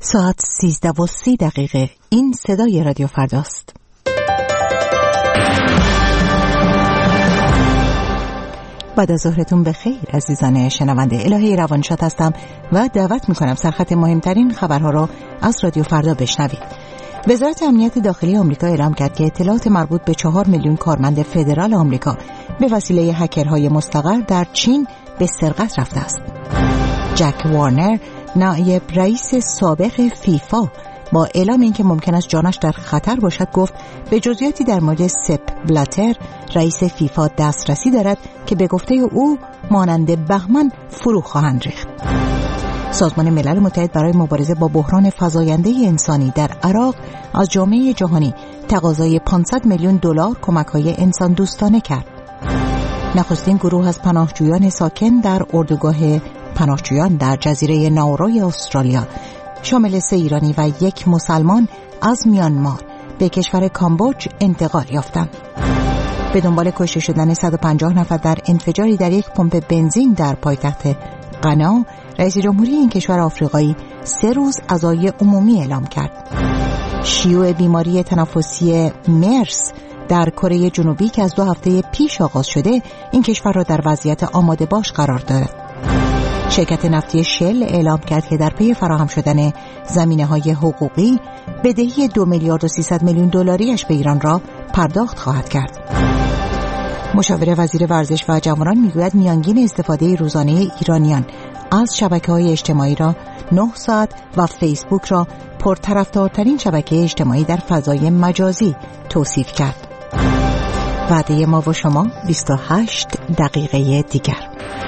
ساعت 13:30 این صدای رادیو فرداست. بعد از ظهرتون بخیر عزیزان شنونده. الهی روانشاد هستم و دعوت میکنم سرخط مهمترین خبرها را از رادیو فردا بشنوید. وزارت امنیت داخلی آمریکا اعلام کرد که اطلاعات مربوط به 4 میلیون کارمند فدرال آمریکا به وسیله هکرهای مستقر در چین به سرقت رفته است. جک وارنر نایب رئیس سابق فیفا با اعلام اینکه ممکن است جانش در خطر باشد گفت به جزئیاتی در مورد سپ بلاتر رئیس فیفا دسترسی دارد که به گفته او مانند بهمن فرو خواهند ریخت. سازمان ملل متحد برای مبارزه با بحران فزاینده انسانی در عراق از جامعه جهانی تقاضای 500 میلیون دلار کمک‌های انسان دوستانه کرد. نخستین گروه از پناهجویان ساکن در اردوگاه پناهجویان در جزیره ناورو استرالیا شامل 3 ایرانی و 1 مسلمان از میانمار به کشور کامبوج انتقال یافتند. به دنبال کشته شدن 150 نفر در انفجاری در یک پمپ بنزین در پایتخت غانا، رئیس جمهوری این کشور آفریقایی 3 روز عزای عمومی اعلام کرد. شیوع بیماری تنفسی مرس در کره جنوبی که از 2 هفته پیش آغاز شده این کشور را در وضعیت آماده باش قرار دارد. شرکت نفتی شل اعلام کرد که در پی فراهم شدن زمینه‌های حقوقی بدهی 2 میلیارد و 300 میلیون دلاریش به ایران را پرداخت خواهد کرد. مشاور وزیر ورزش و جوانان میگوید میانگین استفاده روزانه ایرانیان از شبکه‌های اجتماعی را 9 ساعت و فیسبوک را پرطرفدارترین شبکه اجتماعی در فضای مجازی توصیف کرد. وعده ما و شما 28 دقیقه دیگر.